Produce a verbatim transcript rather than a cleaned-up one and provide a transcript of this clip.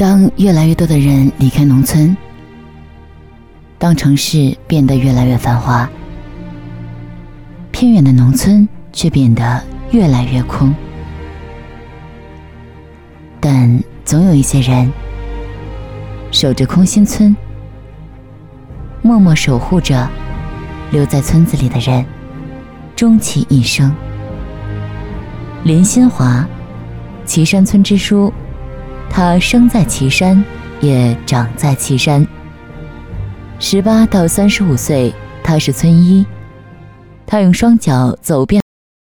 当越来越多的人离开农村，当城市变得越来越繁华，偏远的农村却变得越来越空。但总有一些人守着空心村，默默守护着留在村子里的人，终其一生。林新华，岐山村之书，他生在岐山，也长在岐山。十八到三十五岁，他是村医，他用双脚走遍